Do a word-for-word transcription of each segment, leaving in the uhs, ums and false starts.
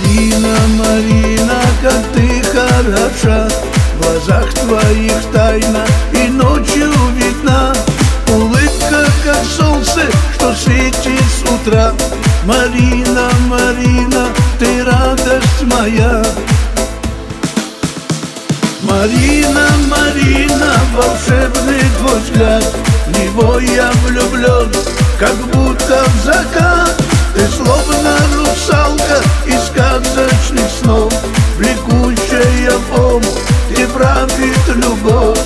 Марина, Марина, как ты хороша, в глазах твоих тайна и ночью видна. Улыбка, как солнце, что светит с утра. Марина, Марина, ты радость моя. Марина, Марина, волшебный твой взгляд, в него я влюблен, как будто в закат. Ты словно русалка из сказочных снов, влекущая в омут, где правит любовь.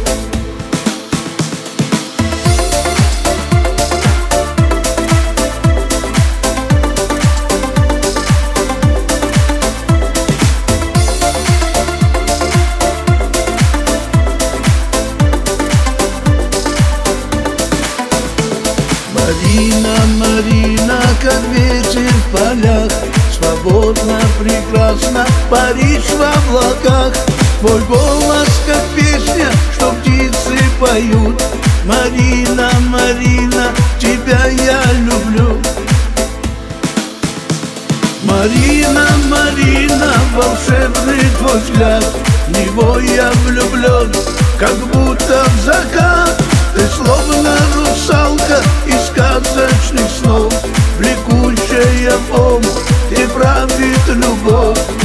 Марина, Марина, как ветер в полях, свободно, прекрасно, Париж в облаках. Твой голос, как песня, что птицы поют. Марина, Марина, тебя я люблю. Марина, Марина, волшебный твой взгляд, в него я влюблен, как будто в закат. Ты словно русалка из сказочных снов, влекущая в омут, где правит любовь.